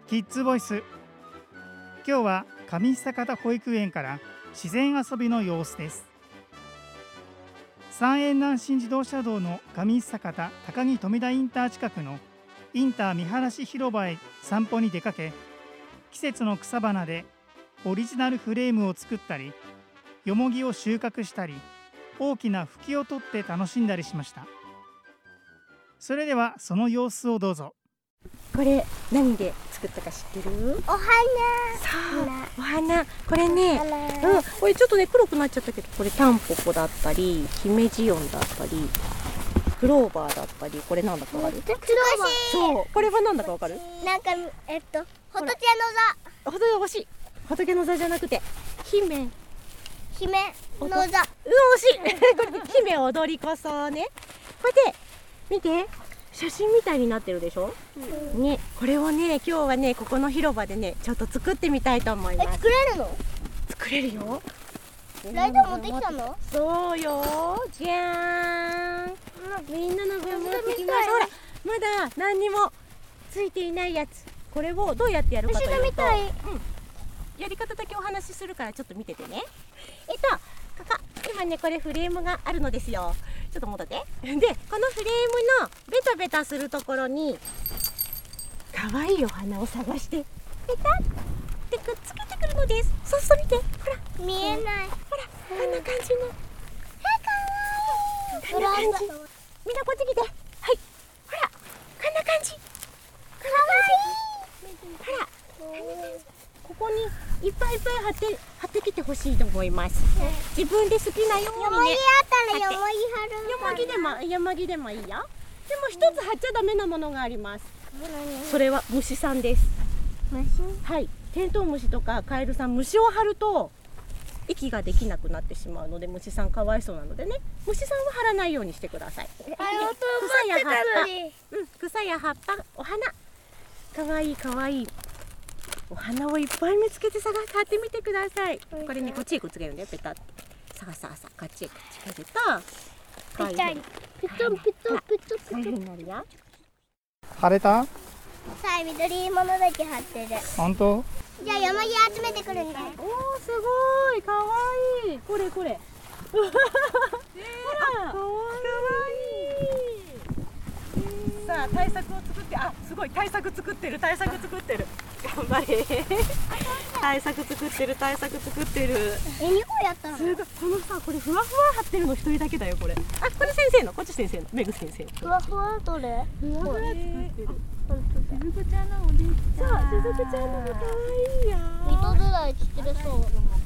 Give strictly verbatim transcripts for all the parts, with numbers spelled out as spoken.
キッズボイス。今日は上久方保育園から自然遊びの様子です。三遠南信自動車道の上久方高木富田インター近くのインター見晴し広場へ散歩に出かけ、季節の草花でオリジナルフレームを作ったり、よもぎを収穫したり、大きな吹きを取って楽しんだりしました。それではその様子をどうぞ。 これ何で作ったか知ってる？ お花。 そうお花。これね、うん、これちょっとね黒くなっちゃったけど、これタンポポだったり姫ジオンだったりクローバーだったり、これなんだかわかる？そう、これはなんだかわかる？ なんかえっと仏の座。 仏が欲しい。仏の座じゃなくて姫姫の座。 うん、惜しい。これ姫踊り子そうね。これで見て、写真みたいになってるでしょ、うん、ね、これをね今日はねここの広場でねちょっと作ってみたいと思います。 え、作れるの？ 作れるよ。 ライト持ってきたの？ そうよ。じゃーん。みんなの分持ってきました。ほら、まだ何にもついていないやつ。これをどうやってやるかというと、 みたい。うん、 やり方だけお話しするからちょっと見ててね。えっと、ここ今ねこれフレームがあるのですよ。ちょっと戻って。で、このフレームのベタベタするところに可愛いお花を探してペタってくっつけてくるのです。そうそう、見て、ほら見えない。 ほら、こんな感じの。 え、かわいい。 こんな感じ。みんなこっち来て。はい、ほら、こんな感じ。かわいい。ほら、こんな感じ。ここにいっぱいいっぱい貼って貼ってきてほしいと思います。自分で好きなようにね。 よもぎあったらよもぎ貼る。 よもぎでもよもぎでもいいよ。でも一つ貼っちゃダメなものがあります。それは虫さんです。 虫？ はい。テントウムシとかカエルさん、虫を貼ると息ができなくなってしまうので、虫さんかわいそうなのでね、虫さんは貼らないようにしてください。 あれ、草や葉っぱ、 うん、草や葉っぱ、お花、かわいいかわいい。お花をいっぱい見つけて探して貼ってみてください。これね、こっちへくっつけるんだよ、ペタって。さあさあさあ、こっちへくっつけると、 ぴったり。ピトンピトンピトンピトン。 こういう風になるよ。 晴れた？ さあ、緑色のだけ貼ってる。 本当？ じゃあ、よもぎ集めてくるんだよ。 おー、すごい、かわいい。これこれ。ほら、かわいい。さあ、対策を作って、あ、すごい、対策作ってる、対策作ってる。頑張れ。対策作ってる、対策作ってる。 え、にこやったの？ すごい、このさ、これふわふわ貼ってるの一人だけだよ、これ。あ、これ先生の、こっち先生の、めぐ先生の。 ふわふわどれ？ ふわふわ作ってる。 しずくちゃんのおじいちゃん。そう、しずくちゃんのもかわいいよ。 水戸ぐらい散ってるそう。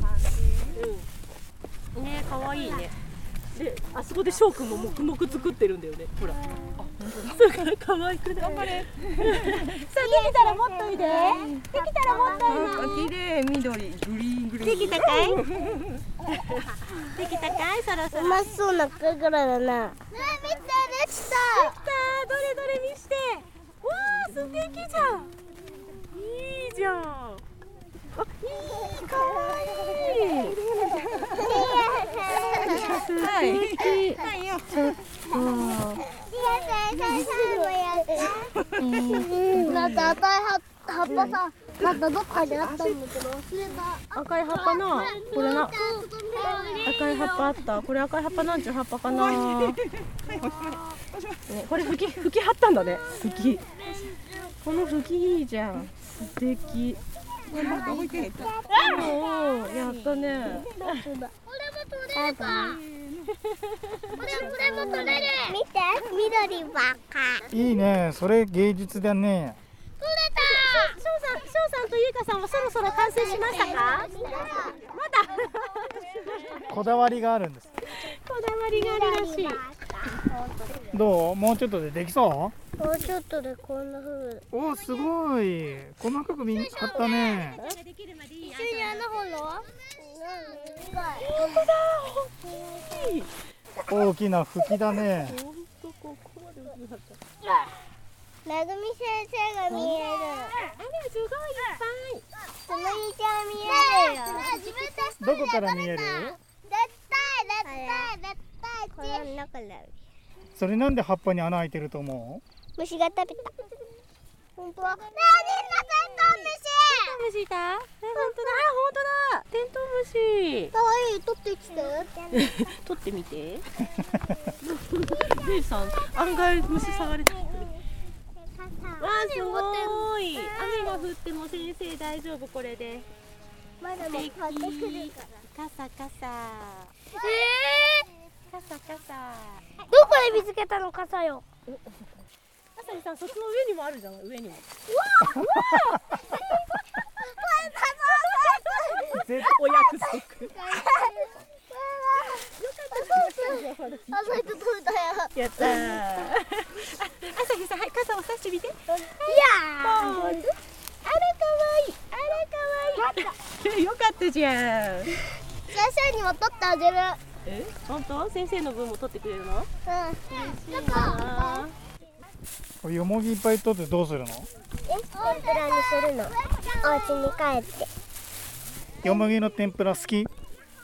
うん。ね、かわいいね。で、あそこでしょうくんも黙々作ってるんだよね。ほら。あ、本当だ。すごい可愛くない？頑張れ。さあ、できたら持っといで。できたら持っといな。 綺麗、緑、グリーングリーン。 できたかい？できたかい？そろそろ。 うまそうな神楽だな。ねえ、見て、できた。 できた。どれどれ見して。わあ、素敵じゃん。いいじゃん。あ、いい、かわいい。はい。はいよ。ちょっと。なんか赤い葉っぱさ、なんかどっかにあったんだけど忘れた。 赤い葉っぱな。これな。赤い葉っぱあった。これ赤い葉っぱなんちゅう葉っぱかな。ね、これ吹き吹き張ったんだね。吹き。この吹きいいじゃん。素敵。おお、やったね。 これも取れるか。これこれも取れる。見て、緑ばっか。 いいね、それ芸術だね。 取れた。 しょうさん、しょうさんとゆいかさんはそろそろ完成しましたか？まだ。 こだわりがあるんです。 こだわりがあるらしい。 どう？もうちょっとでできそもうちょっとでこんな風。 う？お、すごい。細かくみんな買ったね。 一緒に穴掘ろう。 本当だ。大きい。 大きな吹きだね。 本当ここまで大きかった。 めぐみ先生が見える。 あれすごいいっぱい。 つむぎちゃん見えるよ。 どこから見える？ 絶対絶対絶対この中だよ。 それなんで葉っぱに穴開いてると思う？ 虫が食べた。本当は。ねえ、みんなテントウムムシいた？え、本当だ。あ、本当だ。テントウムシ。 かわいい、取ってきて。 取ってみて。姉さん、案外虫触れてる。わあ、すごい。雨が降っても先生大丈夫これで。 まだも買ってくるから。 傘傘。 えー、 傘傘。 どこで見つけたの傘よ。 あさみさん、そっちの上にもあるじゃん、上にも。お約束。 あ、それと取れたよ。 やったー。あさみさん、はい、傘を差してみて。 いやー。 あら、かわいい。あら、かわいい。よかったじゃん。 先生にも取ってあげる。 え、本当？先生の分も取ってくれるの？ うん。 いいな。 これよもぎいっぱい取ってどうするの？ え、天ぷらにするの。お家に帰って。 よもぎの天ぷら好き？ 好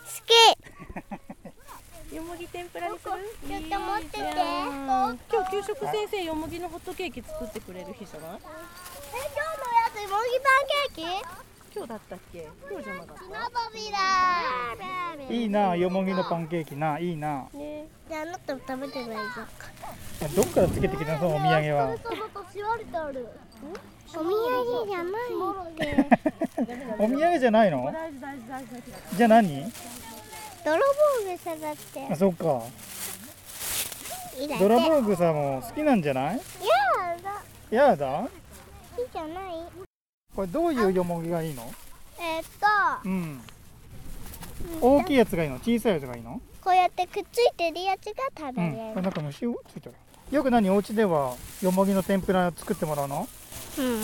き。 よもぎ天ぷらにする？ ちょっと持ってて。 いいじゃん。今日給食先生よもぎのホットケーキ作ってくれる日じゃない？ え、今日のやつ、もぎパンケーキ。 今日だったっけ？今日じゃなかっ木のぼびだ。 いいな、よもぎのパンケーキな、いいな。 た？ね。 じゃあ、あなたも食べてないじゃん。 どっからつけてきたの、そのお土産は。 そのとしわれてある。お土産じゃないって。 お土産じゃないの？ 大事大事大事大事。 じゃあ何？ 泥棒草だってあ、。そっか。 いいだって。 ドラボーグさも好きなんじゃない？ やだ。 やだ。 いいじゃない。 これどういうよもぎがいいの？ えーっと、 うん。大きいやつがいいの？小さいやつがいいの？ こうやってくっついてるやつが食べうん。 れる。 これなんか虫をついてる。よく何お家ではよもぎの天ぷら作ってもらうの？ うん。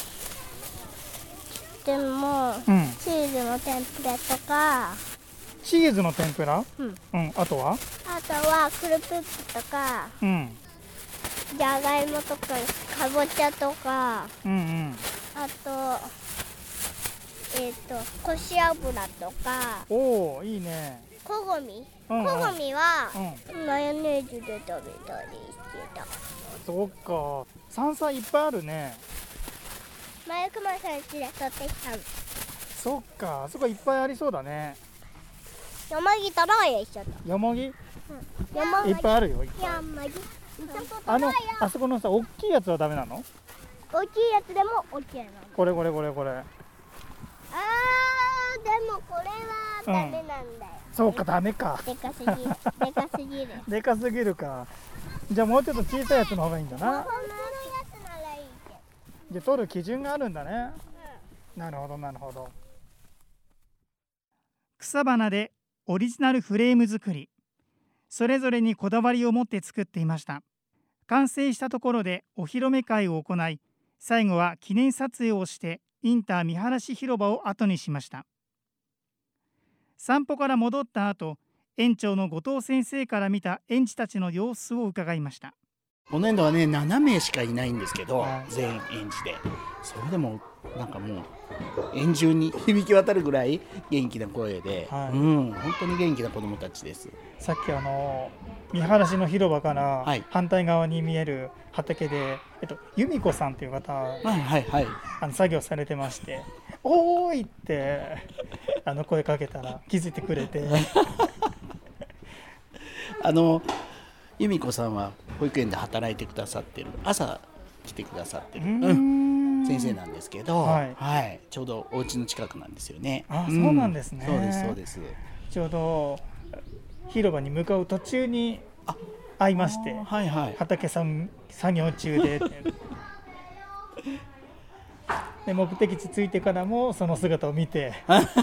でも、 うん。 チーズの天ぷらとか、 チーズの天ぷら？ うん。 うん。あとは？ あとはクルプップとか、 うん。 じゃがいもとか、かぼちゃとか、 うんうん。 あと、えっ、と、こし油とか、 おお、いいね。 こごみ。 うんうんこごみは、 うん。 マヨネーズで食べたりしてた。 そっか。山菜いっぱいあるね。 前熊さん家で取ってきたの。 そっか。あそこいっぱいありそうだね。 よもぎとろうよ、一緒と。 よもぎ？ よもいっぱいあるよ。いっぱい。 よもぎ。一緒とあの取ろうよ。 あそこのさ、大きいやつはダメなの？ 大きいやつでも OK なの。 これこれこれこれ。 あー、でもこれはダメなんだよ。 そうか、ダメか。 でかすぎる。でかすぎる。 でかすぎるか。じゃあもうちょっと小さいやつの方がいいんだな。 このやつならいいけど。 で取る基準があるんだね。なるほどなるほど。 草花でオリジナルフレーム作り、それぞれにこだわりを持って作っていました。完成したところでお披露目会を行い、最後は記念撮影をしてインター見晴らし広場を後にしました。散歩から戻った後、園長の後藤先生から見た園児たちの様子を伺いました。 今年度はねななめいしかいないんですけど、 はい、 全園児でそれでもなんかもう園中に響き渡るぐらい元気な声で、はい、うん本当に元気な子どもたちです。 さっきあの見晴らしの広場から反対側に見える畑で、えっと、由美子さんという方、はいはいはい、あの作業されてまして「おーい!」ってあの声かけたら気づいてくれてあの由美子さんは保育園で働いてくださってる、朝来てくださってる、うん、先生なんですけど、はいはい、ちょうどお家の近くなんですよね。 あ、そうなんですね、 うん、そうですそうです。 ちょうど広場に向かう途中に会いまして、はいはい、畑さん作業中でで目的地着いてからもその姿を見て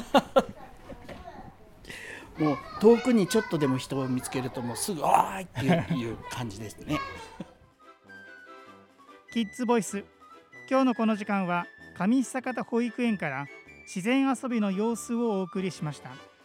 もう遠くにちょっとでも人を見つけるともうすぐ「あーい!」っていう感じですねキッズボイス、今日のこの時間は上久方保育園から自然遊びの様子をお送りしました。